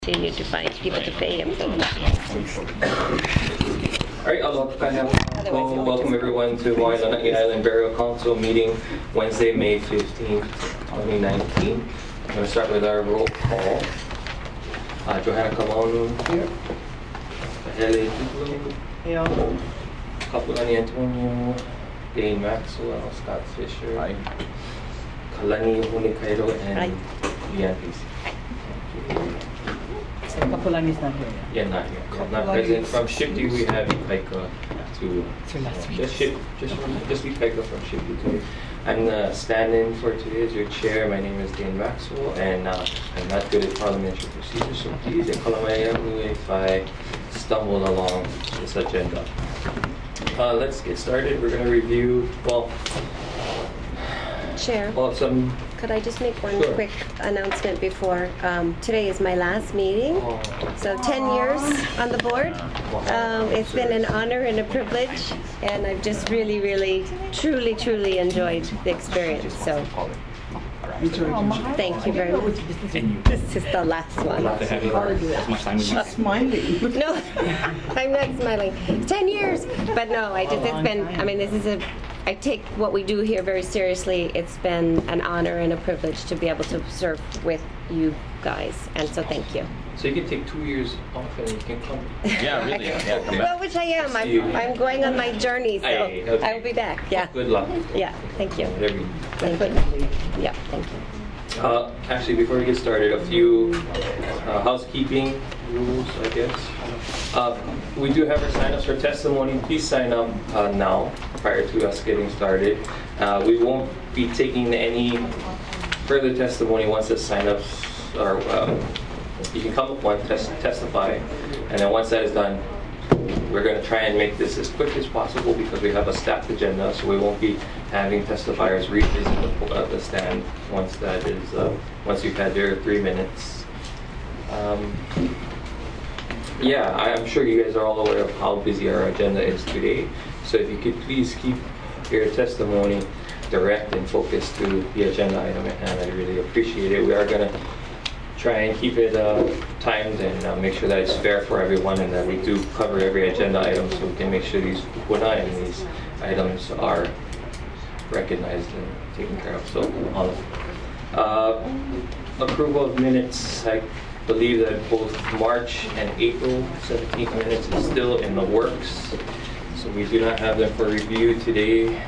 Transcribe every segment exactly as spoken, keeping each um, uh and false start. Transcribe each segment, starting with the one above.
Continue to find people to pay him. All right, I'll welcome, welcome everyone to Hawaiian Lanai Island Burial Council meeting Wednesday, May fifteenth, twenty nineteen. I'm going to start with our roll call. Uh, Johanna Kamaunu here. Hele Tuplo. Here. Kapulani Antonio. Dane Maxwell. Scott Fisher. Hi. Kalani Hunikairo and Leanne Casey. So Kapulani is not here yet? Yeah, not here. Yeah, not present. From Shifty, we have Ikaika to uh, just Ship, just just Ikaika from Shifty today. I'm the stand-in for today as your chair. My name is Dane Maxwell, and uh, I'm not good at parliamentary procedures, so please kalamaya if I stumble along this agenda. Uh, let's get started. We're going to review, well, Chair, well, some. could I just make one Sure. quick announcement before? Um, today is my last meeting, Oh, so ten years on the board. Um, it's been an honor and a privilege, and I've just really, really, truly, truly enjoyed the experience. So thank you very much. This is the last one. She's smiling. No, I'm not smiling. Ten years, but no, I just, it's been, I mean, this is a, I take what we do here very seriously. It's been an honor and a privilege to be able to serve with you guys, and so thank you. so you can take two years off and you can come. Yeah, really. Yeah, come Well, back. which I am. See you. I'm, I'm going on my journey, so Aye, okay. I will be back. Yeah. Good luck. Yeah, thank you. Whatever you Thank you. Yeah, thank you. Uh, actually, before we get started, a few uh, housekeeping rules, I guess. Uh, we do have our sign-ups for testimony. Please sign up uh, now, prior to us getting started. Uh, we won't be taking any further testimony once the sign-ups are. Uh, you can come up one, tes testify, and then once that is done, we're going to try and make this as quick as possible because we have a stacked agenda, so we won't be having testifiers revisit the, uh, the stand once that is uh, once you've had your three minutes. Um, yeah, I'm sure you guys are all aware of how busy our agenda is today. So if you could please keep your testimony direct and focused to the agenda item at hand, I'd really appreciate it. We are going to try and keep it uh, timed and uh, make sure that it's fair for everyone and that we do cover every agenda item so we can make sure these pupuna and these items are recognized and taken care of. So, all of them. Uh, approval of minutes. I believe that both March and April seventeenth minutes is still in the works. So we do not have them for review today.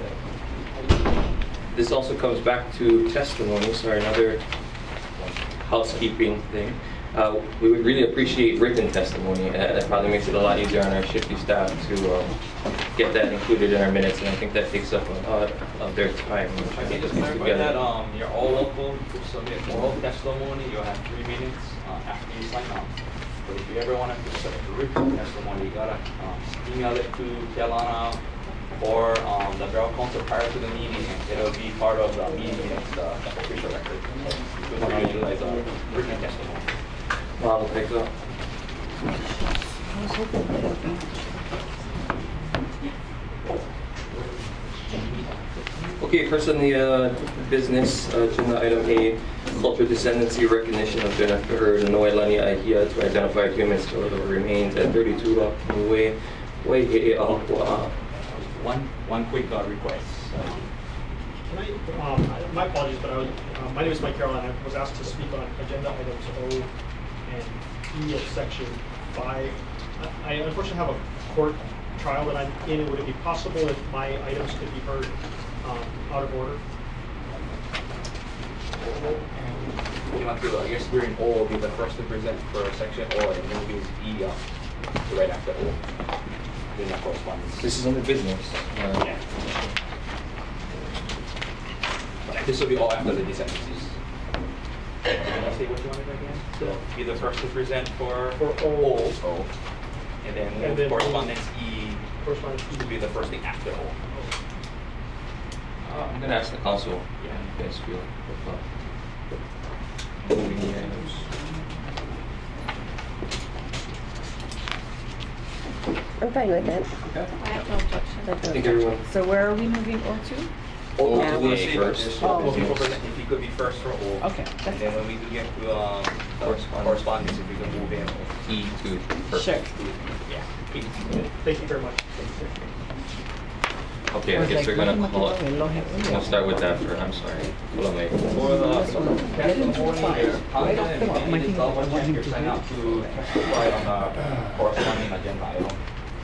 This also comes back to testimony. Sorry, another housekeeping thing. Uh, we would really appreciate written testimony. Uh, that probably makes it a lot easier on our Shifty staff to um, get that included in our minutes, and I think that takes up a lot of their time. I can just clarify that um, you're all welcome to submit oral testimony. You'll have three minutes uh, after you sign up. But if you ever want to submit written testimony, you gotta um, email it to Kelana or um, the Burial Council prior to the meeting, and it'll be part of the meeting minutes, the official record. You can utilize a written testimony. Wow, thanks. Uh, Okay, first on the uh, business uh, agenda, item A, cultural descendancy recognition of Jennifer Noelani Ahia to identify human skeletal remains at thirty-two Lakini Way, Waihe'e'aho'a. One, one quick uh, request. Can I, um, my apologies, but I was, uh, my name is Mike Carroll, and I was asked to speak on agenda items O and E of section five. I, I unfortunately have a court trial that I'm in. Would it be possible if my items could be heard um, out of order? You want to, I guess we're in O, will be the first to present for section O, and then we'll be E up right after O. Then that correspondence. This is under business. Uh, Yeah. This will be all after the descendancies. Can I say what you wanted again? So be the first to present for, For O. O. And then, And then correspondence E Correspondence E. to be the first thing after O. uh, I'm going to ask the council. Yeah. You guys feel uh, moving the items. I'm fine with that. Okay. I I think everyone. So where are we moving on to? O Yeah. to A A first. first. Oh, okay. If you could be first for O. Okay. And then when we do get to um, the Correspondence. correspondence, if we can move in. E to first. Sure. Yeah. Thank you very much. Okay, I guess we're gonna call it. We'll start with that first. I'm sorry. Hold on, wait. For the testimony here, how can I need to double check your sign out to testify on the corresponding agenda item?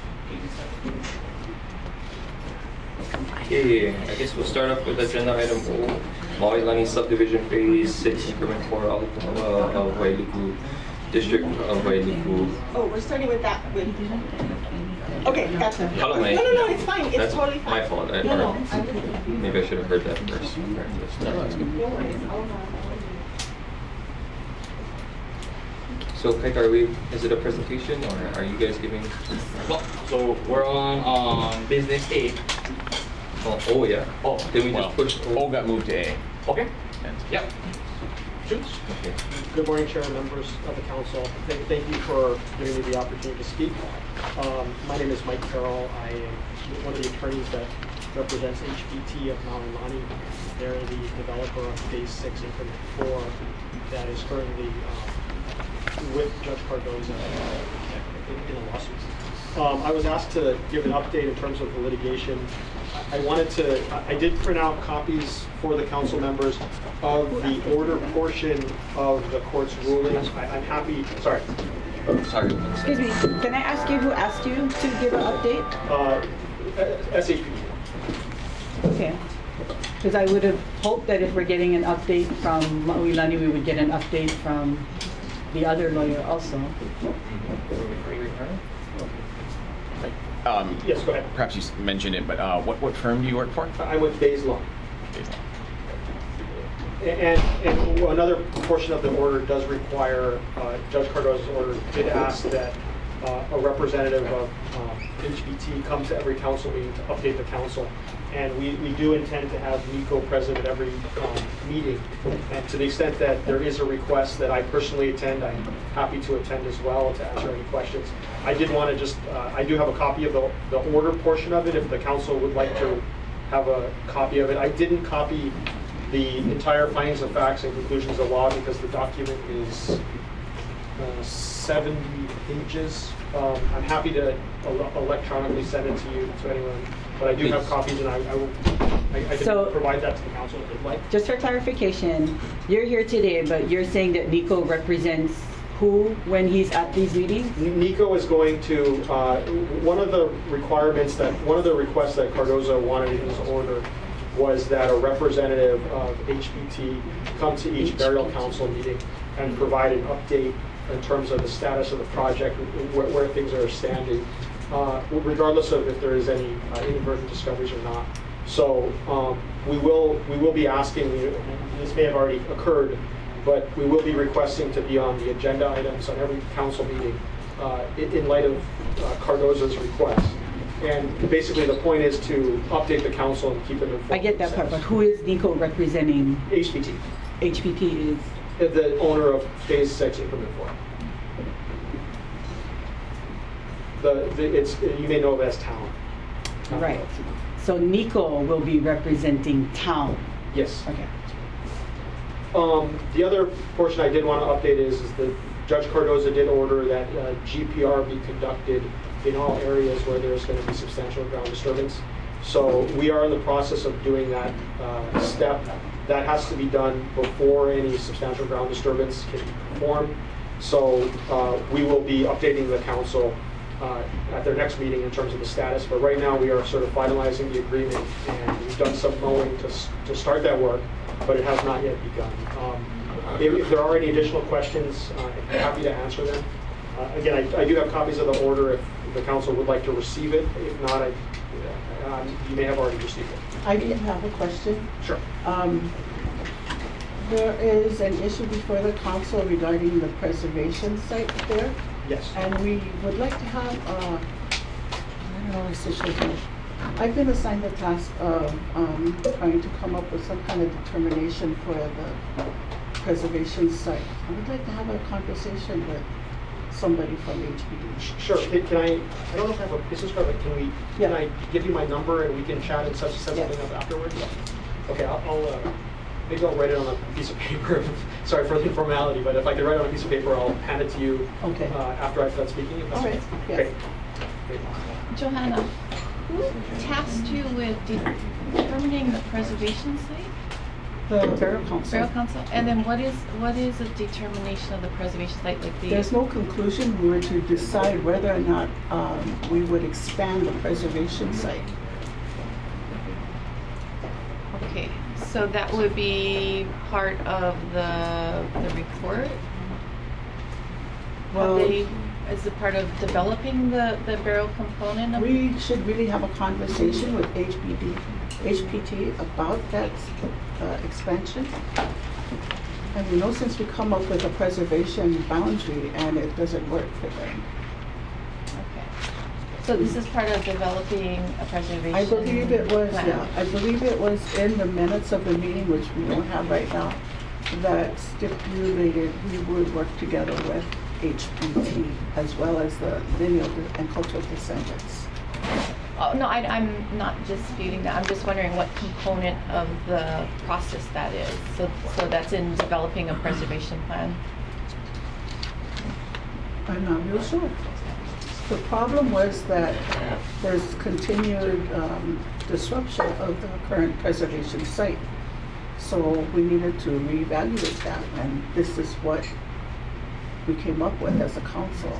Okay, I guess we'll start off with agenda item O. Maui Lani subdivision phase six increment four of uh, of Wailuku, district of Wailuku. Oh, we're starting with that. With, okay, gotcha. Hello, no, mate. no, no, it's fine. It's That's totally fine. my fault. I, No, no, or I'm maybe I should have heard that first. no worries. I'll, So, Kaika, are we? Is it a presentation or are you guys giving? Well, so we're on um, business A. Oh, oh yeah. Oh, Then we Well, just push. O got moved to A. Okay. Yep. Shoots. Okay. Good morning, Chair and members of the council. Thank, thank you for giving me the opportunity to speak. Um, my name is Mike Carroll. I am one of the attorneys that represents H P T of Maui Lani. They're the developer of Phase Six Increment Four that is currently um, with Judge Cardoza uh, in, in a lawsuit. Um, I was asked to give an update in terms of the litigation. I wanted to, I- I did print out copies for the council members of the order portion of the court's ruling. I- I'm happy, sorry, Sorry. Excuse me, can I ask you who asked you to give an update? uh, S H P T. Okay. Because I would have hoped that if we're getting an update from Maui Lani, we would get an update from the other lawyer also. Um, Yes, go ahead. perhaps you s- mentioned it, but uh, what, what firm do you work for? I'm with Bays Law. And, and another portion of the order does require, uh, Judge Cardoza's order did ask that uh, a representative of um, H P T come to every council meeting to update the council. And we, we do intend to have Nico present at every um, meeting. And to the extent that there is a request that I personally attend, I'm happy to attend as well to answer any questions. I did want to just, uh, I do have a copy of the, the order portion of it if the council would like to have a copy of it. I didn't copy the entire findings of facts and conclusions of law because the document is uh, seventy pages. Um, I'm happy to ele- electronically send it to you, to anyone, but I do have Please. copies and I, I will, I, I can So- provide that to the council if they'd like. Just for clarification, you're here today, but you're saying that Nico represents who when he's at these meetings? Nico is going to, uh, one of the requirements that, one of the requests that Cardoza wanted in his order was that a representative of H P T come to each burial council meeting and provide an update in terms of the status of the project, where, where things are standing, uh, regardless of if there is any uh, inadvertent discoveries or not. So um, we will we will be asking, this may have already occurred, but we will be requesting to be on the agenda items on every council meeting uh, in, in light of uh, Cardoza's request. And basically the point is to update the council and keep them informed. I get that part, but who is Nico representing? H P T, H P T is, the owner of Phase Six Increment Four. The, the it's you may know it as Town. right. So Nico will be representing town. Yes. Okay. Um, the other portion I did want to update is, is that Judge Cardoza did order that uh, G P R be conducted in all areas where there's going to be substantial ground disturbance. So we are in the process of doing that uh, step. That has to be done before any substantial ground disturbance can be performed. So uh, we will be updating the council uh, at their next meeting in terms of the status. But right now we are sort of finalizing the agreement, and we've done some mowing to, s- to start that work, but it has not yet begun. Um, if, if there are any additional questions, uh, I'm happy to answer them. Uh, again, I, I do have copies of the order if the council would like to receive it. If not, I, uh, you may have already received it. I did have a question. Sure. Um, There is an issue before the council regarding the preservation site there, Yes. and we would like to have, uh, I don't know, essentially, I've been assigned the task of um, trying to come up with some kind of determination for the preservation site. I would like to have a conversation with somebody from H P D. Sure. Can, can I, I don't know if I have a business card, but can we, can Yeah. I give you my number and we can chat and set, set Yeah. something up afterwards? Okay, I'll, I'll uh, maybe I'll write it on a piece of paper. Sorry for the informality, but if I could write it on a piece of paper, I'll hand it to you Okay. uh, after I've done speaking. If that's All right, okay. yes. Great. Great. Johanna, who tasked you with determining the preservation site? The Borough Council. Borough Council? And then what is, what is a determination of the preservation site, like the? There's no conclusion. We were to decide whether or not um, we would expand the preservation site. Okay, so that would be part of the, the report? Well, Have they, is it part of developing the, the borough component of? we should really have a conversation with H P D, H P T about that uh, expansion. And we know since we come up with a preservation boundary and it doesn't work for them. Okay. So this is part of developing a preservation? I believe it was, plan. yeah, I believe it was in the minutes of the meeting, which we don't have right now, that stipulated we would work together with H P T as well as the lineal and cultural descendants. Oh, no, I, I'm not disputing that. I'm just wondering what component of the process that is. So, so that's in developing a preservation plan? I'm not real sure. The problem was that there's continued um, disruption of the current preservation site. So we needed to reevaluate that, and this is what we came up with as a council.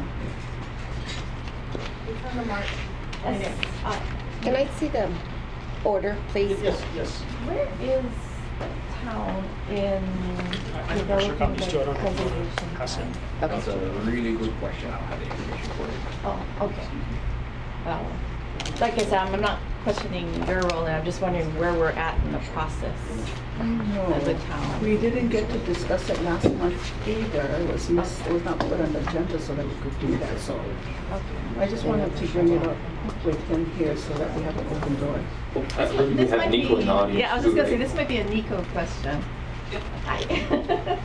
Yes. Uh, Can I see the order, please? Yes, yes. Where is town in I have extra developing copies too. I the don't have to preservation pass it. plan? That's a really good question. I don't have the information for it. Oh, okay. Well, like I said, I'm not questioning your role, and I'm just wondering where we're at in the process as a town. We didn't get to discuss it last month either. It was missed, it was not put on the agenda so that we could do that, so. I just wanted to bring it up with him here so that we have an open door. I believe we This have might Nico be- in the audience. Yeah, I was just too, gonna say, right? this might be a Nico question. Hi.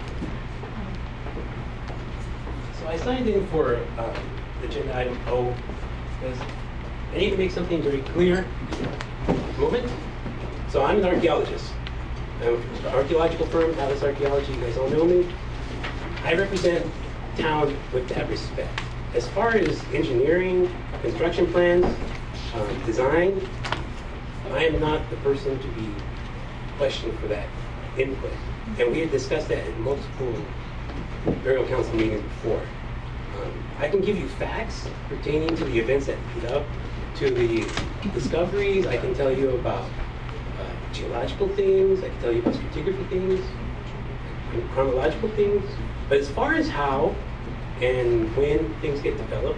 So I signed in for uh, agenda item O because I need to make something very clear at the moment. So I'm an archaeologist. I'm from the archaeological firm, Atlas Archaeology. You guys all know me. I represent town with that respect. As far as engineering, construction plans, um, design, I am not the person to be questioned for that input. And we had discussed that in multiple burial council meetings before. Um, I can give you facts pertaining to the events that lead up to the discoveries. I can tell you about uh, geological things. I can tell you about stratigraphy things, and chronological things. But as far as how and when things get developed,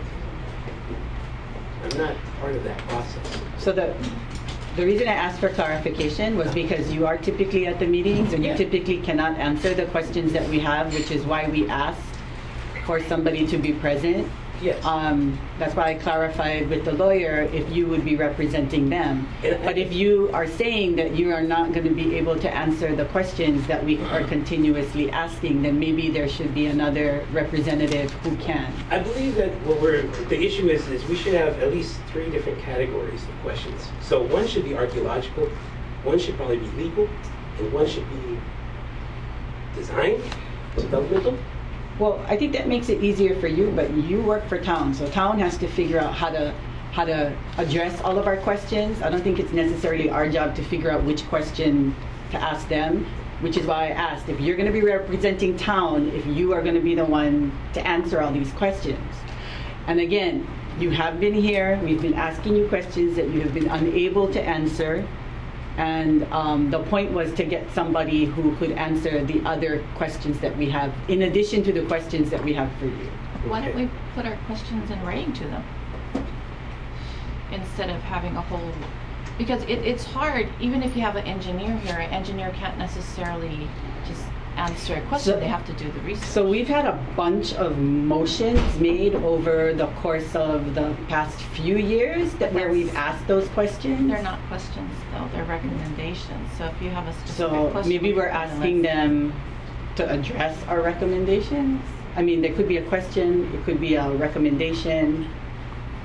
I'm not part of that process. So the, the reason I asked for clarification was because you are typically at the meetings and you Yeah. typically cannot answer the questions that we have, which is why we asked for somebody to be present. Yes. Um, that's why I clarified with the lawyer if you would be representing them. And I- But if you are saying that you are not going to be able to answer the questions that we are continuously asking, then maybe there should be another representative who can. I believe that what we're, the issue is, is we should have at least three different categories of questions. So one should be archaeological, one should probably be legal, and one should be design, developmental. Well, I think that makes it easier for you, but you work for town, so town has to figure out how to how to address all of our questions. I don't think it's necessarily our job to figure out which question to ask them, which is why I asked if you're going to be representing town, if you are going to be the one to answer all these questions. And again, you have been here, we've been asking you questions that you have been unable to answer. And um, the point was to get somebody who could answer the other questions that we have, in addition to the questions that we have for you. Why don't we put our questions in writing to them? Instead of having a whole, because it, it's hard, even if you have an engineer here, an engineer can't necessarily just answer a question, So- they have to do the research. So we've had a bunch of motions made over the course of the past few years that where we've asked those questions. They're not questions though, they're recommendations. So if you have a specific So question. maybe we're we can asking list- them to address our recommendations. I mean, there could be a question, it could be a recommendation.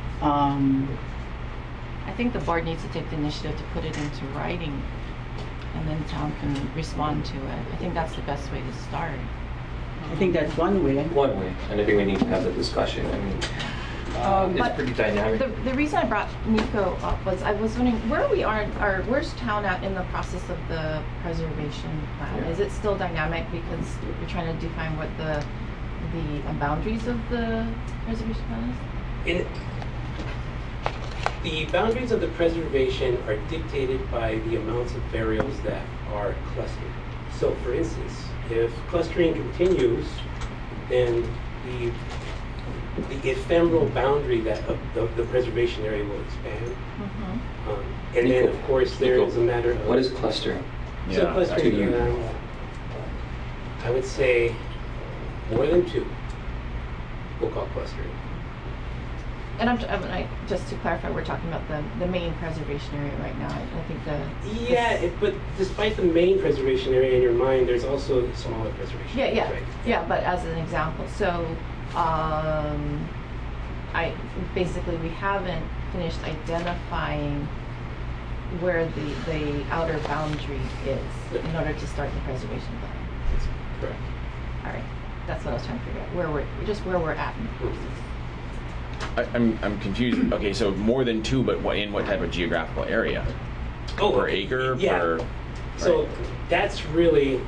Um, I think the board needs to take the initiative to put it into writing and then town can respond to it. I think that's the best way to start. I think that's one way. One way, and I think we need to have the discussion. I mean, Um, it's but pretty dynamic. The, the reason I brought Nico up was I was wondering where we are, or where's town at in the process of the preservation plan? Yeah. Is it still dynamic because we're trying to define what the the uh, boundaries of the preservation plan is? In, the boundaries of the preservation are dictated by the amounts of burials that are clustered. So, for instance, if clustering continues, then the the ephemeral boundary that of the, the preservation area will expand. Mm-hmm. Um, and then, of course, there is a matter of What is clustering? so Yeah, clustering. to you. Um, I would say more than two. We'll call clustering. And I'm, I'm I, just to clarify, we're talking about the the main preservation area right now. I think the Yeah, it, but despite the main preservation area in your mind, there's also smaller preservation Yeah, areas, yeah, right? yeah. But as an example, so um, I basically we haven't finished identifying where the the outer boundary is in order to start the preservation plan. That's correct. All right, that's what I was trying to figure out. Where we're just where we're at in the process. I, I'm I'm confused. Okay, so more than two, but what, in what type of geographical area? Oh, Per acre? yeah. Per, So right. that's really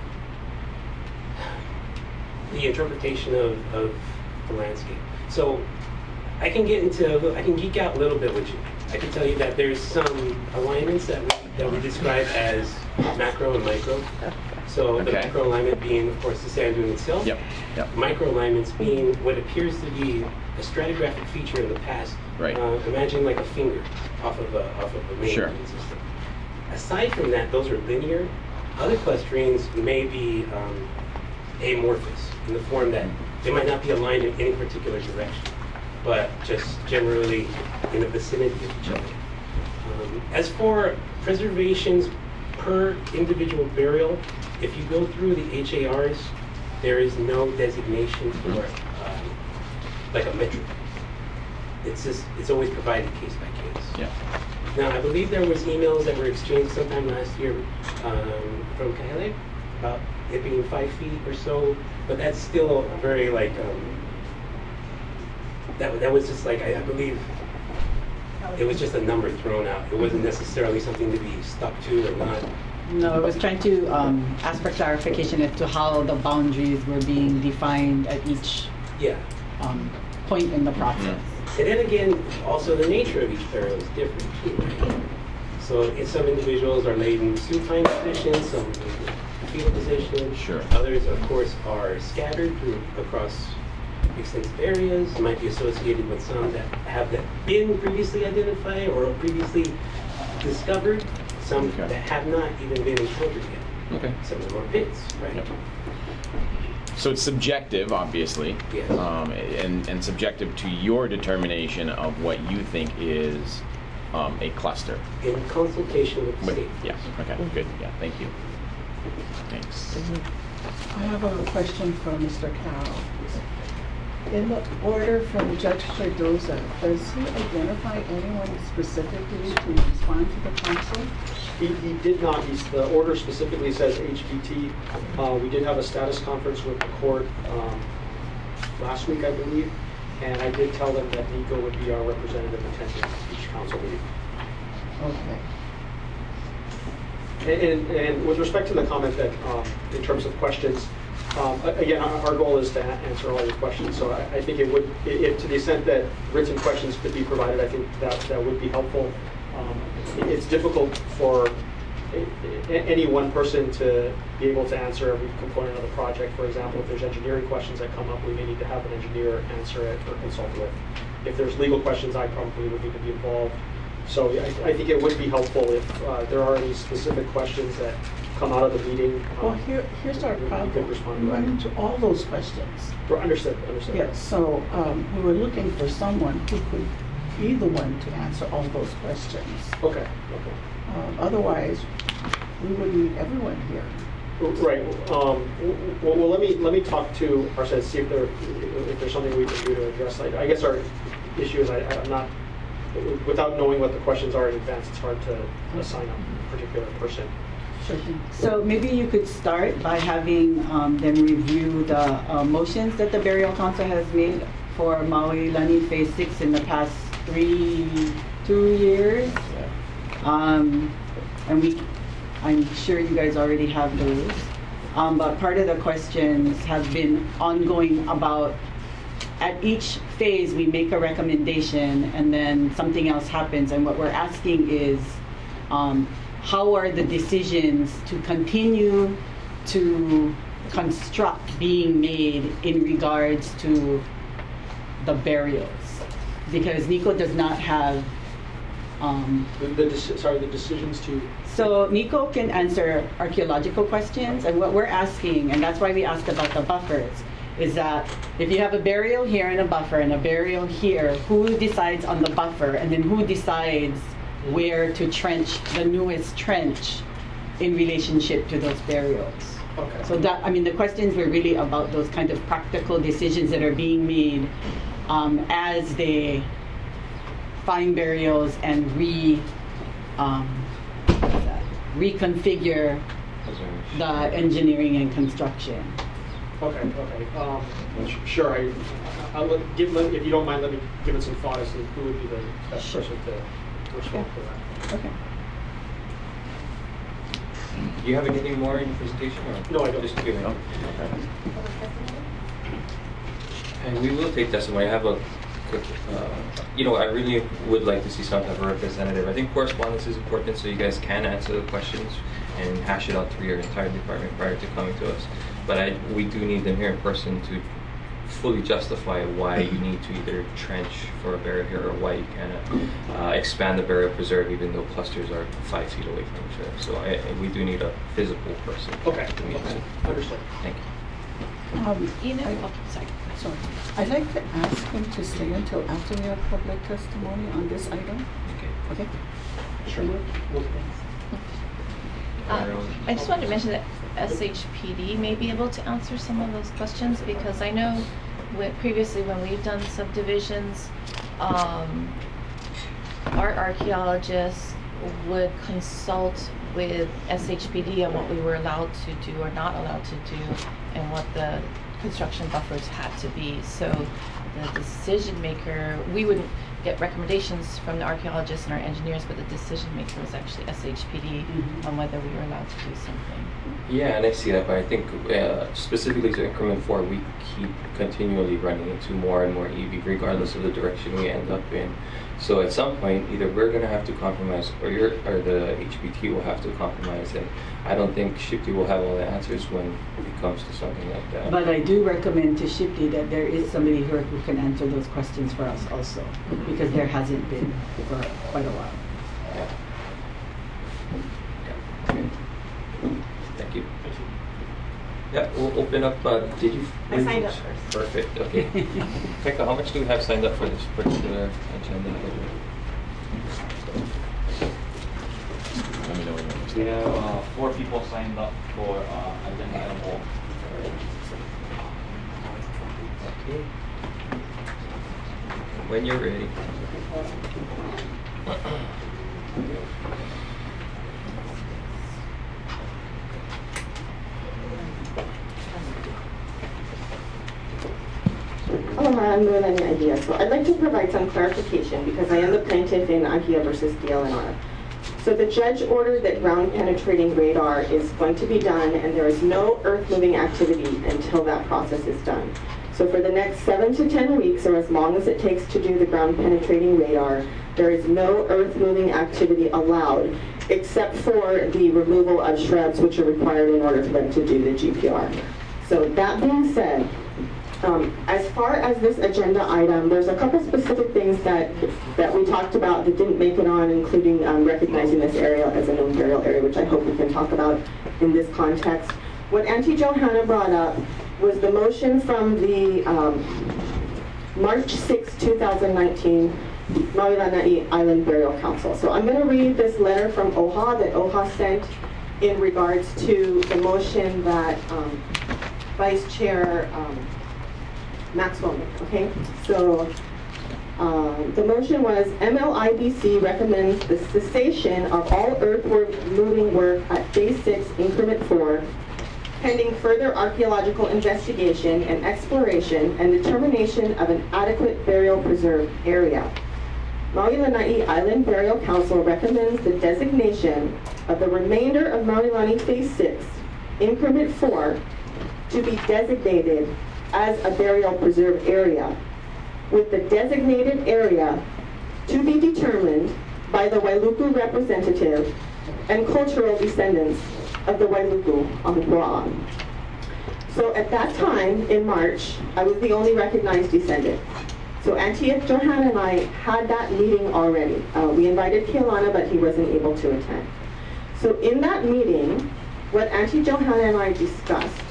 the interpretation of, of the landscape. So I can get into, I can geek out a little bit with you. I can tell you that there's some alignments that we, that we describe as macro and micro. So the Okay. macro alignment being, of course, the sand dune itself. Yep. Yep. Micro alignments being what appears to be a stratigraphic feature in the past. Right. Uh, imagine like a finger off of a, off of a main Sure. line system. Aside from that, those are linear. Other clusterings may be um, amorphous in the form that they might not be aligned in any particular direction, but just generally in the vicinity of each other. Um, as for preservations per individual burial, if you go through the H A Rs, there is no designation for um, like a metric. It's just, it's always provided case by case. Yeah. Now, I believe there was emails that were exchanged sometime last year um, from Kaele about it being five feet or so, but that's still a very like, um, that, that was just like, I, I believe, it was just a number thrown out. It wasn't necessarily something to be stuck to or not. No, I was trying to um, ask for clarification as to how the boundaries were being defined at each Yeah. um, point in the process. And then again, also the nature of each burial is different too, right? So in some individuals are laid in supine positions, some in fetal position. Sure. Others, of course, are scattered through, across extensive areas. Might be associated with some that have that been previously identified or previously discovered. Some Okay. that have not even been encountered yet. Okay. Some of them are pits, right? Yep. So it's subjective, obviously, Yes. um, and, and subjective to your determination of what you think is um, a cluster. In consultation with the With- state. yeah, okay, good, yeah, thank you. Thanks. I have a question for Mister Carroll. In the order from Judge Cardoza, does he identify anyone specifically to respond to the council? He, he did not. He's, the order specifically says H B T. Uh, we did have a status conference with the court um, last week, I believe, and I did tell them that Nico would be our representative attending each council meeting. Okay. And, and, and with respect to the comment that, um, in terms of questions, um, a- again, our, our goal is to a- answer all your questions. So I, I think it would, i- if to the extent that written questions could be provided, I think that that would be helpful. Um, it- it's difficult for a, a- any one person to be able to answer every component of the project. For example, if there's engineering questions that come up, we may need to have an engineer answer it or consult with. If there's legal questions, I probably would need to be involved. So I, I think it would be helpful if uh, there are any specific questions that come out of the meeting. Well, um, here, here's our you problem. could respond We to run that. into all those questions. Understood, understood. Yes, so um, we were looking for someone who could be the one to answer all those questions. Okay, okay. Um, Otherwise, we would need everyone here. Right. Um, well, well, let me let me talk to our side, see if there if there's something we can do to address. I, I guess our issue is I, I'm not, without knowing what the questions are in advance, it's hard to assign a particular person. Sure thing. So maybe you could start by having um, them review the uh, motions that the Burial Council has made for Maui Lani Phase Six in the past three, two years. Um, and we, I'm sure you guys already have those. Um, but part of the questions have been ongoing about, at each phase we make a recommendation and then something else happens, and what we're asking is, um, how are the decisions to continue to construct being made in regards to the burials? Because NICO does not have, um, The, the deci- sorry, the decisions to. so NICO can answer archaeological questions, and what we're asking, and that's why we asked about the buffers, is that if you have a burial here and a buffer and a burial here, who decides on the buffer, and then who decides where to trench the newest trench in relationship to those burials? Okay. So that, I mean, the questions were really about those kind of practical decisions that are being made um, as they find burials and re, um, what's that? reconfigure the engineering and construction. Okay, okay. Um, sh- sure, I, I'll let, give, let, if you don't mind, let me give it some thought as to who would be the best Sure. person to respond for that. Okay. Do you have anything more in your presentation? Or No, I don't. Just give it. And we will take testimony. I have a quick, uh, you know, I really would like to see some type of representative. I think correspondence is important so you guys can answer the questions and hash it out through your entire department prior to coming to us. But I, we do need them here in person to fully justify why you need to either trench for a burial here or why you cannot uh, expand the burial preserve even though clusters are five feet away from each other. So I, we do need a physical person. Okay, to meet us. okay, understood. Thank you. Um, You know, I- oh, sorry. Sorry. I'd like to ask him to stay until after we have public testimony on this item. Okay. Okay? Sure. Um, I just wanted to mention that S H P D may be able to answer some of those questions, because I know when, previously when we've done subdivisions, um, our archaeologists would consult with S H P D on what we were allowed to do or not allowed to do and what the construction buffers had to be. So the decision maker, we wouldn't get recommendations from the archaeologists and our engineers, but the decision maker was actually S H P D Mhm. on whether we were allowed to do something. Yeah, and I see that, but I think uh, specifically to increment four, we keep continually running into more and more E V regardless of the direction we end up in. So at some point, either we're going to have to compromise or you're, or the H B T will have to compromise. And I don't think Shipty will have all the answers when it comes to something like that. But I do recommend to Shipty that there is somebody here who can answer those questions for us also, because there hasn't been for quite a while. Yeah. Yeah. Okay. Thank you. Thank you. Yeah, we'll open up. Uh, did you? I signed up first. Perfect. Okay. Pekka, how much do we have signed up for this particular agenda? Let me know when you're We have uh, four people signed up for uh, agenda item O. Okay. When you're ready. Hello, I'm Noelani Ahia. So I'd like to provide some clarification because I am the plaintiff in Ahia versus D L N R. So the judge ordered that ground penetrating radar is going to be done and there is no earth moving activity until that process is done. So for the next seven to ten weeks, or as long as it takes to do the ground penetrating radar, there is no earth moving activity allowed except for the removal of shrubs which are required in order for them to do the G P R. So that being said, Um, as far as this agenda item, there's a couple specific things that that we talked about that didn't make it on, including um, recognizing this area as a known burial area, which I hope we can talk about in this context. What Auntie Johanna brought up was the motion from the um, March sixth, two thousand nineteen Maui Lanai Island Burial Council. So I'm going to read this letter from O H A that O H A sent in regards to the motion that um, Vice Chair um, Maxwell made, okay? So Um, the motion was M L I B C recommends the cessation of all earthwork moving work at Phase six, Increment four, pending further archaeological investigation and exploration and determination of an adequate burial preserve area. Maui Lanai Island Burial Council recommends the designation of the remainder of Maui Lani Phase six, Increment four, to be designated as a burial preserve area, with the designated area to be determined by the Wailuku representative and cultural descendants of the Wailuku on the Pua'a. So at that time, in March, I was the only recognized descendant. So Auntie Johanna and I had that meeting already. Uh, we invited Kealana, but he wasn't able to attend. So in that meeting, what Auntie Johanna and I discussed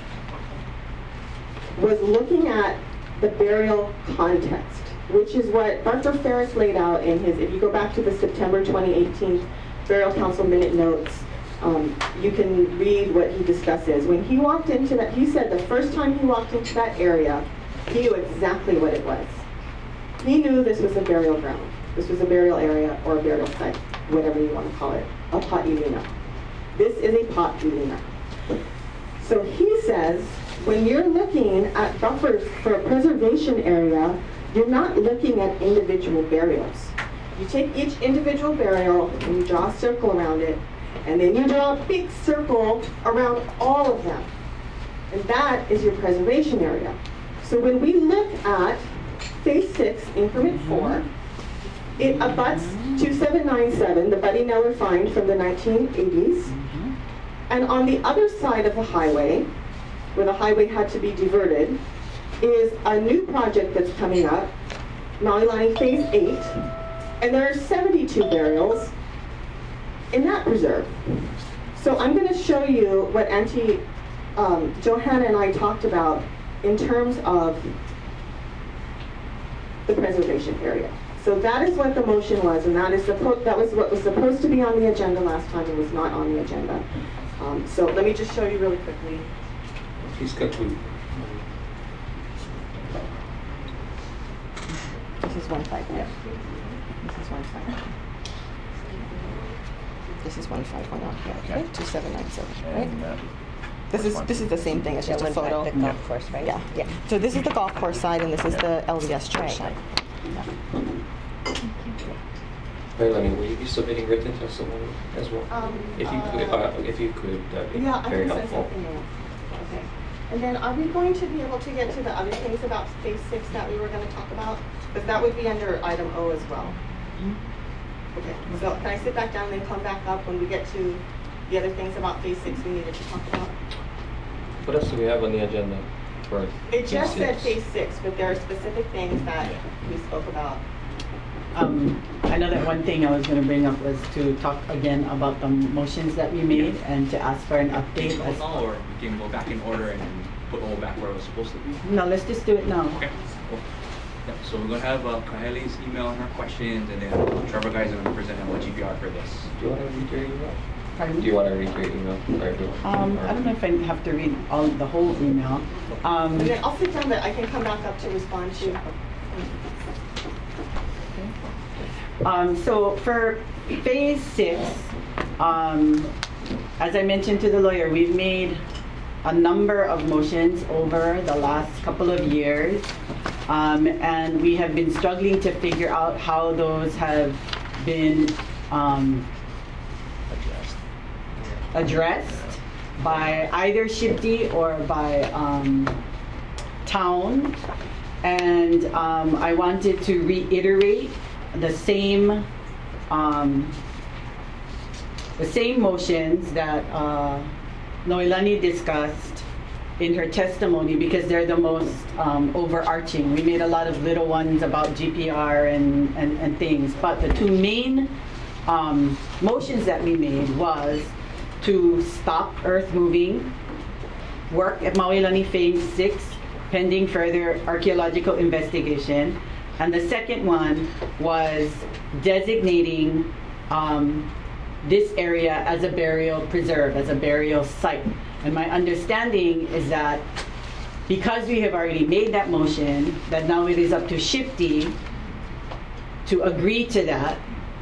was looking at the burial context, which is what Doctor Ferris laid out in his, if you go back to the September twenty eighteen Burial Council minute notes, um, you can read what he discusses. When he walked into that, he said the first time he walked into that area, he knew exactly what it was. He knew this was a burial ground. This was a burial area or a burial site, whatever you want to call it, a pa'ilina. This is a pa'ilina. So he says, when you're looking at buffers for a preservation area, you're not looking at individual burials. You take each individual burial and you draw a circle around it, and then you draw a big circle around all of them. And that is your preservation area. So when we look at Phase six, Increment four, it abuts two seven nine seven, the Buddy Neller find from the nineteen eighties. And on the other side of the highway, where the highway had to be diverted, is a new project that's coming up, Maui Lani Phase eight, and there are seventy-two burials in that preserve. So I'm going to show you what Auntie um, Johanna and I talked about in terms of the preservation area. So that is what the motion was, and that is the that was what was supposed to be on the agenda last time. It was not on the agenda. Um, so let me just show you really quickly. Please conclude. This is one five one. This is one five one. This is one five one out here. Okay, two seven nine seven. Right. And, uh, This is this is the same thing. It's just a photo. The golf course, right? Yeah, yeah. So this is the golf course side, and this is the L D S church side. Marilyn, will you be submitting written testimony as well? Um, If you could, uh, uh, if you could, that'd be Yeah, I very can send helpful. something in. Okay. And then are we going to be able to get to the other things about Phase six that we were going to talk about? Because that would be under item O as well. Okay, so can I sit back down and then come back up when we get to the other things about Phase six we needed to talk about? What else do we have on the agenda for? It just Phase said six? Phase six, but there are specific things that we spoke about. Um, I know that one thing I was going to bring up was to talk again about the motions that we made and to ask for an update. Hold As, on, or we can go back in order and put all back where it was supposed to be. no, let's just do it now. Okay. Cool. Yeah, so we're gonna have uh, Kaheli's email and her questions, and then Trevor guys are gonna present on G P R for this. Do you want to read your email? Pardon? Do you want to read your email? Or do- Um, I don't know if I have to read all the whole email. Um, And then I'll sit down, but I can come back up to respond to. Um, so for Phase six, um, as I mentioned to the lawyer, we've made a number of motions over the last couple of years, um, and we have been struggling to figure out how those have been um, addressed by either Shipti or by um, town. And um, I wanted to reiterate the same um, the same motions that uh, Noelani discussed in her testimony, because they're the most um, overarching. We made a lot of little ones about G P R and, and, and things, but the two main um, motions that we made was to stop earth moving work at Maui Lani Phase six pending further archaeological investigation. And the second one was designating um, this area as a burial preserve, as a burial site. And my understanding is that because we have already made that motion, that now it is up to Shipti to agree to that,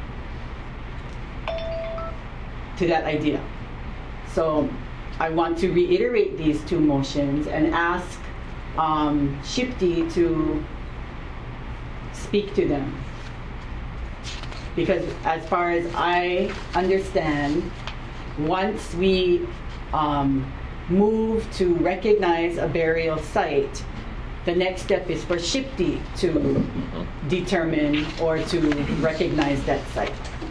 to that idea. So I want to reiterate these two motions and ask um, Shipti to speak to them. Because as far as I understand, once we um, move to recognize a burial site, the next step is for Shipti to determine or to recognize that site.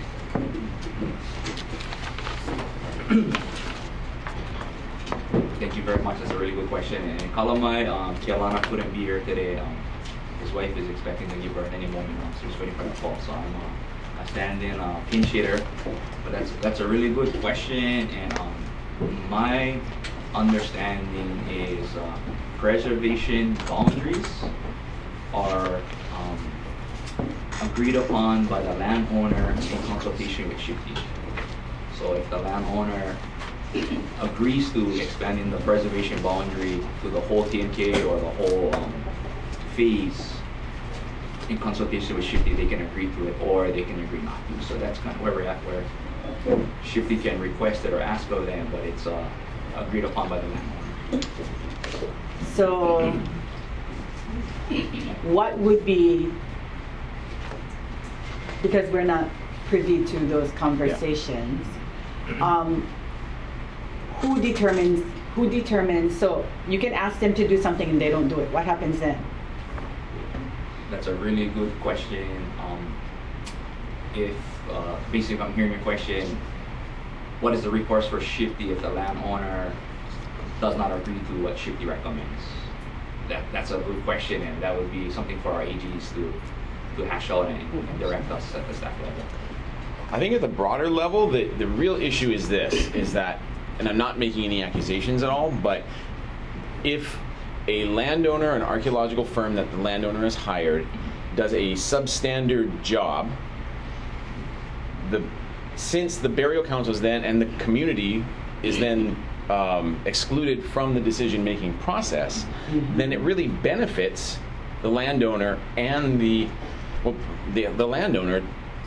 Thank you very much. That's a really good question. And Kalamai, um, Kialana couldn't be here today. Um, his wife is expecting to give birth any moment now, so he's waiting for the call. So I'm uh, a stand-in uh, pinch hitter. But that's that's a really good question. And um, my understanding is uh, preservation boundaries are um, agreed upon by the landowner in consultation with Shipti. So if the landowner agrees to expanding the preservation boundary to the whole T N K or the whole um, phase, in consultation with Shipti, they can agree to it or they can agree not to. So that's kind of where we're at, where Shipti can request it or ask of them, but it's uh, agreed upon by the landowner. So what would be, because we're not privy to those conversations, um, who determines, who determines, so you can ask them to do something and they don't do it. What happens then? That's a really good question. Um, if, uh, basically, if I'm hearing your question, what is the recourse for Shipti if the landowner does not agree to what Shipti recommends? That, that's a good question, and that would be something for our A Gs to, to hash out and, and direct us at the staff level. I think at the broader level, the, the real issue is this, is that, and I'm not making any accusations at all, but if a landowner, an archaeological firm that the landowner has hired, does a substandard job, the since the burial councils then and the community is then um, excluded from the decision-making process, mm-hmm. then it really benefits the landowner and the well, the, the landowner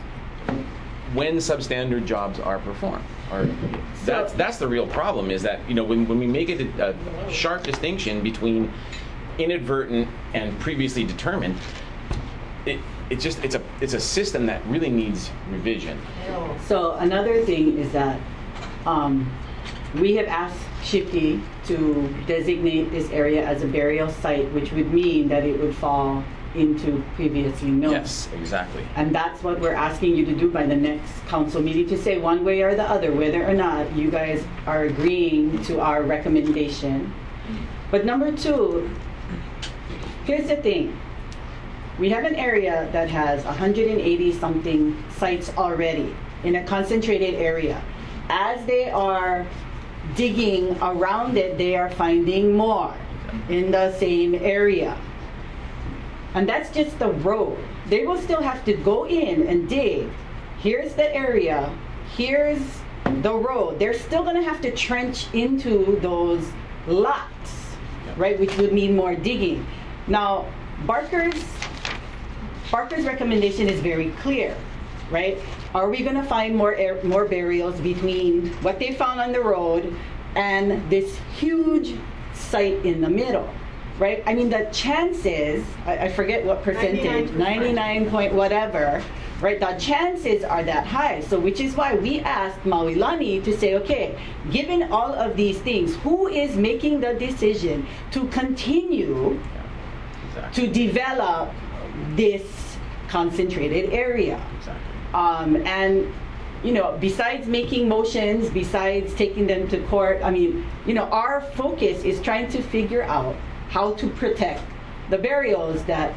when substandard jobs are performed. Or that's that's the real problem, is that, you know, when, when we make it a, a sharp distinction between inadvertent and previously determined, it it just it's a it's a system that really needs revision. So another thing is that um, we have asked Shipti to designate this area as a burial site, which would mean that it would fall into previously known. Yes, exactly. And that's what we're asking you to do by the next council meeting, to say one way or the other whether or not you guys are agreeing to our recommendation. But number two, here's the thing. We have an area that has one hundred eighty something sites already in a concentrated area. As they are digging around it, they are finding more in the same area. And that's just the road. They will still have to go in and dig. Here's the area. Here's the road. They're still going to have to trench into those lots, right? Which would mean more digging. Now, Barker's Barker's recommendation is very clear, right? Are we going to find more air, more burials between what they found on the road and this huge site in the middle? Right? I mean, the chances, I, I forget what percentage, ninety-nine point whatever, right? The chances are that high. So which is why we asked Mawilani to say, okay, given all of these things, who is making the decision to continue exactly. to develop this concentrated area? Exactly. Um, and you know, besides making motions, besides taking them to court, I mean, you know, our focus is trying to figure out how to protect the burials that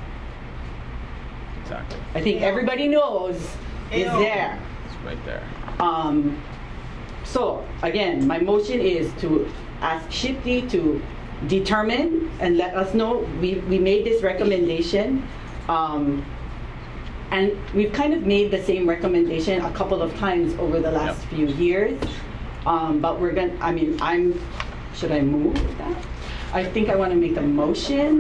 exactly. I think everybody knows is there. It's right there. Um, so again, my motion is to ask Shipti to determine and let us know. We, we made this recommendation. Um, and we've kind of made the same recommendation a couple of times over the last yep. few years. Um, but we're going to, I mean, I'm, should I move that? I think I want to make a motion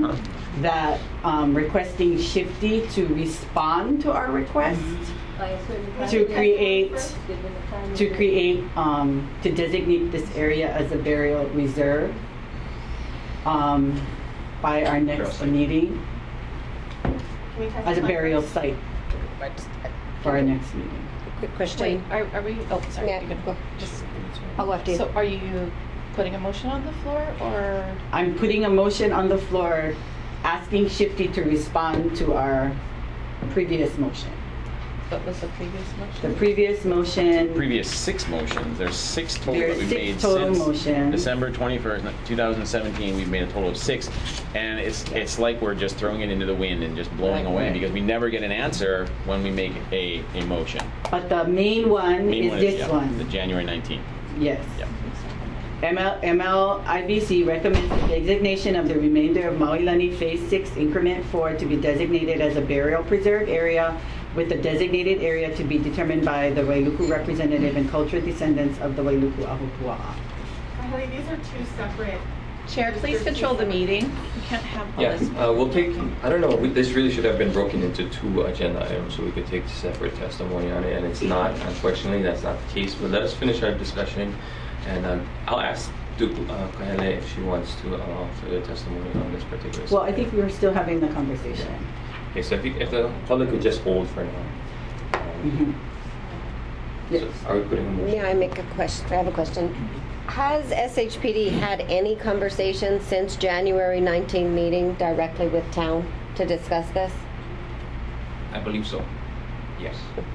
that um, requesting Shifty to respond to our request to create, to create, um, to designate this area as a burial reserve um, by our next meeting, as a burial site for our next meeting. Quick question. Wait, are, are we, oh, sorry. Yeah, you're gonna go. Just, I'll go after you. so are you putting a motion on the floor, or? I'm putting a motion on the floor asking Shifty to respond to our previous motion. What was the previous The motion? previous motion, Previous six motions. There's six total There's that we've six made total since motions. December twenty-first, two thousand seventeen. We've made a total of six, and it's it's like we're just throwing it into the wind and just blowing Right, away right. because we never get an answer when we make a, a motion. but the main one Main is one this yeah, one. the January nineteenth. Yes. Yep. M L, M L I B C recommends the designation of the remainder of Maoilani Phase six Increment four to be designated as a burial preserve area, with the designated area to be determined by the Wailuku representative and cultural descendants of the Wailuku Ahupua'a. Kylie, these are two separate. Chair, please control the meeting. You can't have all Yeah, this. uh, we'll take, I don't know, we, this really should have been broken into two agenda items so we could take separate testimony on it, and it's not, unfortunately, that's not the case. But let us finish our discussion, and um, I'll ask Duke uh, Kahele if she wants to uh, offer the testimony on this particular Well, I subject. think we were still having the conversation. Okay, so if, you, if the public could just hold for now. Um, Mhm. Yes. so are we putting a motion? May I make a question? I have a question. Has S H P D had any conversations since January nineteenth meeting directly with town to discuss this? I believe so. Yes.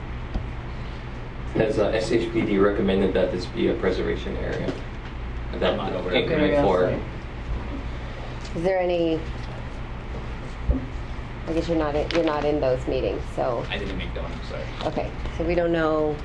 Has uh, S H P D recommended that this be a preservation area? That I'm not aware of it. increment Burial four. site. Is there any? I guess you're not in, you're not in those meetings, so I didn't make that one, I'm sorry. okay. So we don't know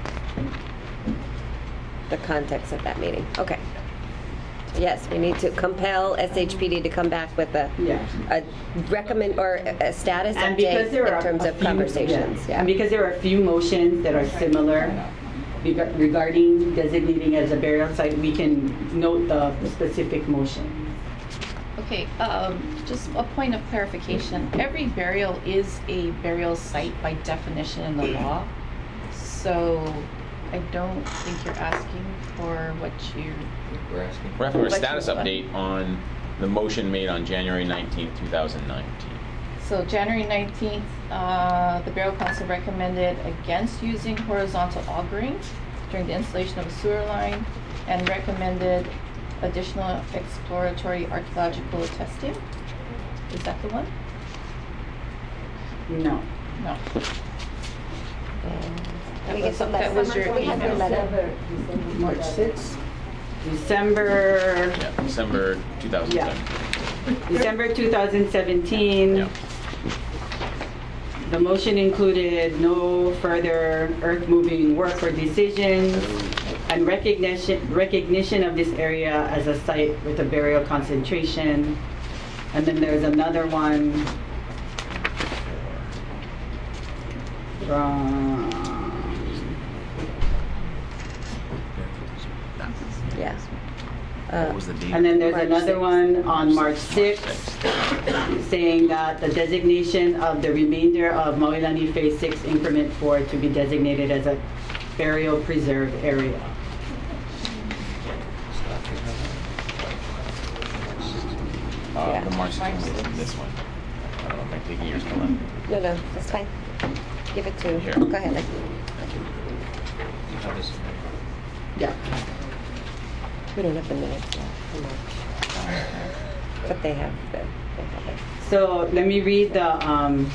the context of that meeting. Okay. Yes, we need to compel S H P D to come back with a, Yeah. a recommend or a a status And because update there are in terms a of few- conversations. yeah. Yeah. And because there are a few motions that are similar reg- regarding designating as a burial site, we can note the specific motion. Okay, um, just a point of clarification. Every burial is a burial site by definition in the law. So I don't think you're asking for what you, We're asking. We're asking for a What status you want. update on the motion made on January nineteenth, two thousand nineteen. so January nineteenth, uh, the Burial Council recommended against using horizontal augering during the installation of a sewer line, and recommended additional exploratory archaeological testing. Is that the one? No. No. Let me get the That was your we have the letter. March sixth? December, Yeah, December two thousand seventeen. December two thousand seventeen. Yeah. The motion included no further earth-moving work or decisions, and recognition, recognition of this area as a site with a burial concentration. And then there's another one from, Yeah. What was the date? and then there's March another sixth. one on March sixth, saying that the designation of the remainder of Maoilani Phase six Increment four to be designated as a burial preserve area. Uh, Yeah. The March March sixteenth, sixth. this one. I don't know if I'm taking yours, hold on. No, no, that's fine. Give it to. Here. Go ahead. You have this. Yeah. We don't have the minutes yet. from March. But they have the. They have it. So let me read the, um,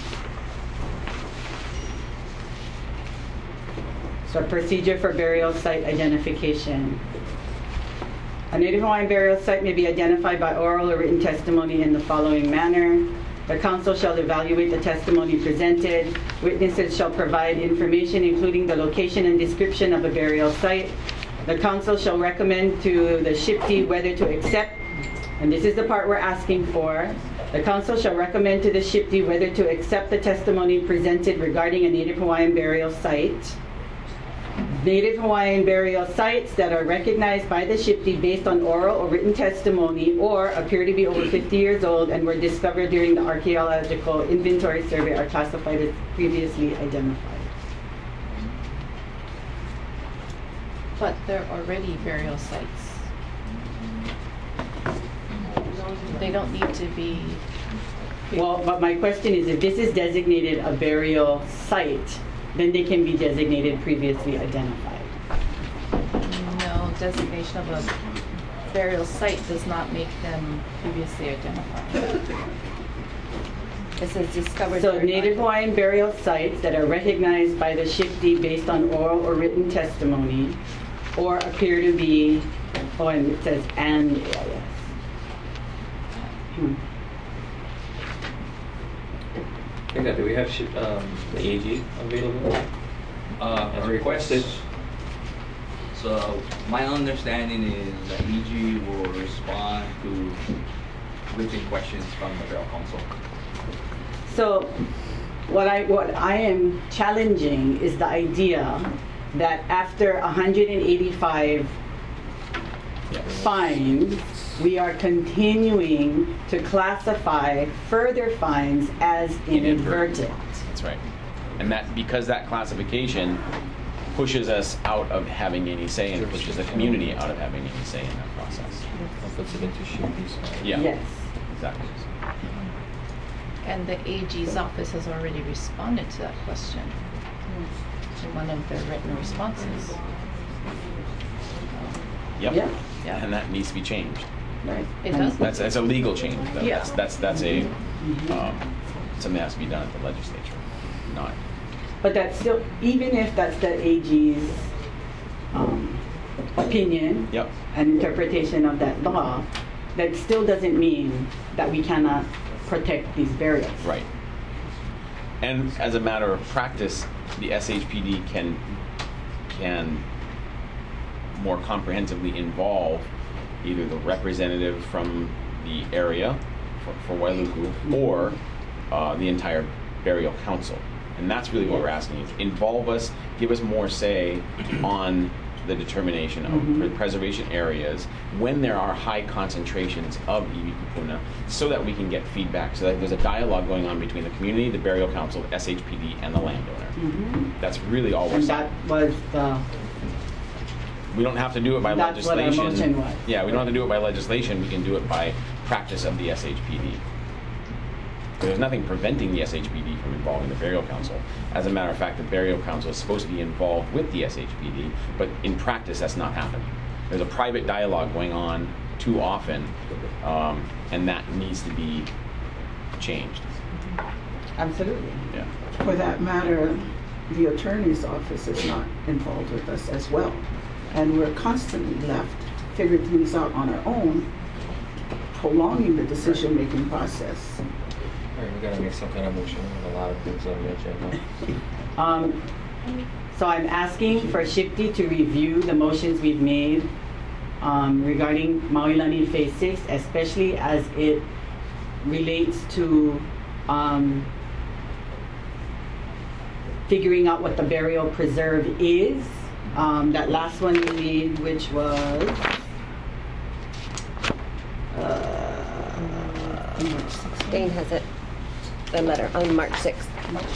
so procedure for burial site identification. A Native Hawaiian burial site may be identified by oral or written testimony in the following manner. The council shall evaluate the testimony presented. Witnesses shall provide information including the location and description of a burial site. The council shall recommend to the SHPD whether to accept, and this is the part we're asking for, the council shall recommend to the SHPD whether to accept the testimony presented regarding a Native Hawaiian burial site. Native Hawaiian burial sites that are recognized by the SHPE based on oral or written testimony or appear to be over fifty years old and were discovered during the archaeological inventory survey are classified as previously identified. But they're already burial sites. They don't need to be. Well, but my question is, if this is designated a burial site, then they can be designated previously identified. No, designation of a burial site does not make them previously identified. It says discovered. So during Native archae- Hawaiian burial sites that are recognized by the SHPE based on oral or written testimony or appear to be, oh, and it says and A I S. Hmm. I think that, do we have shi- um, the A G available? Uh, As requested. So my understanding is that E G will respond to written questions from the Burial Council. So what I what I am challenging is the idea that after one hundred eighty-five fines, we are continuing to classify further fines as inadvertent. That's right. And that because that classification pushes us out of having any say and pushes the community out of having any say in that process. Yeah. Yes. Exactly. And the A G's office has already responded to that question in one of their written responses. Yep. Yeah. Yeah. And that needs to be changed. Right. It does. That's that's a legal change. Though. Yeah. That's that's that's a um, something that has to be done at the legislature, not. But that's still, even if that's the A G's um, opinion Yep. and interpretation of that law, that still doesn't mean that we cannot protect these burials. Right. And as a matter of practice, the S H P D can can more comprehensively involve either the representative from the area for, for Wailuku or uh, the entire burial council. And that's really what we're asking is involve us, give us more say on the determination of Mhm. pre- preservation areas when there are high concentrations of iwi kupuna so that we can get feedback, so that there's a dialogue going on between the community, the burial council, S H P D, and the landowner. Mhm. That's really all we're And saying. that was the, We don't have to do it by That's what our legislation. motion was. Yeah, we don't have to do it by legislation, we can do it by practice of the S H P D. There's nothing preventing the S H P D from involving the burial council. As a matter of fact, the burial council is supposed to be involved with the S H P D, but in practice, that's not happening. There's a private dialogue going on too often, um, and that needs to be changed. absolutely. Yeah. For that matter, the attorney's office is not involved with us as well. And we're constantly left figuring things out on our own, prolonging the decision-making process. All right, we gotta make some kind of motion on a lot of things on the agenda. Um, so I'm asking for SHPE to review the motions we've made um, regarding Maui-Lani Phase six, especially as it relates to um, figuring out what the burial preserve is. Um, that last one we made, which was uh, Dane has it, the letter on March sixth.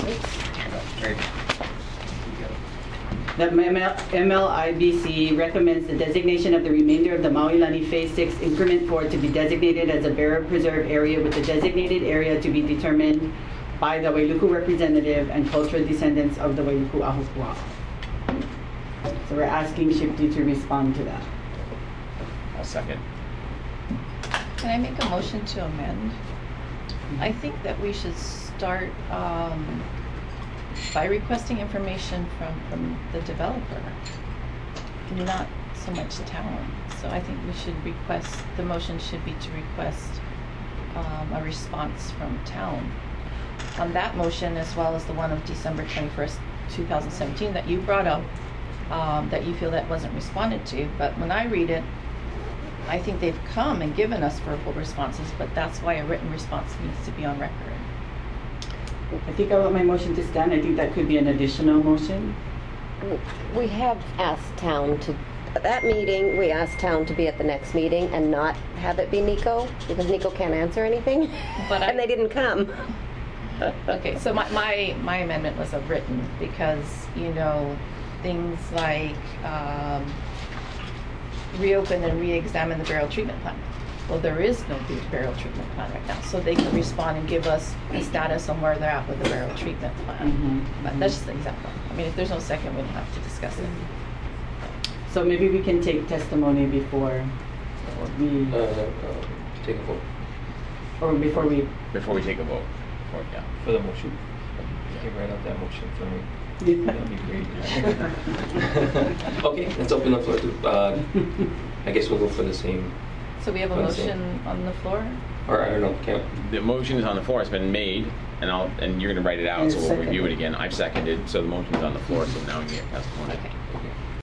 that M L I B C recommends the designation of the remainder of the Maui-Lani Phase six Increment four to be designated as a burial preserve area, with the designated area to be determined by the Wailuku representative and cultural descendants of the Wailuku Ahupua'a. So we're asking SHPE to respond to that. I'll second. Can I make a motion to amend? I think that we should start um, by requesting information from, from the developer, not so much town. So I think we should request, the motion should be to request um, a response from town on that motion, as well as the one of December twenty-first, two thousand seventeen that you brought up, um, that you feel that wasn't responded to. But when I read it, I think they've come and given us verbal responses, but that's why a written response needs to be on record. I think I want my motion to stand. I think that could be an additional motion. we have asked town to, at that meeting, we asked town to be at the next meeting and not have it be Nico, because Nico can't answer anything, But I- and they didn't come. Okay, so my, my, my amendment was a written, because, you know, things like, um, reopen and re-examine the burial treatment plan. Well, there is no good burial treatment plan right now, so they can respond and give us a status on where they're at with the burial treatment plan. Mhm, But that's just an example. I mean, if there's no second, we don't have to discuss it. So maybe we can take testimony before we, Uh, uh, take a vote. or before we, Before we take a vote. Or, yeah. For the motion. You can write out that motion for me. That'd be great. Okay, let's open the floor to, uh, I guess we'll go for the same, So we have a Let's see. motion on the floor? or I don't know, can't, The motion is on the floor. It's been made, and I'll and you're going to write it out, And so we'll second. review it again. I've seconded, so the motion is on the floor. So now we can get testimony. Okay.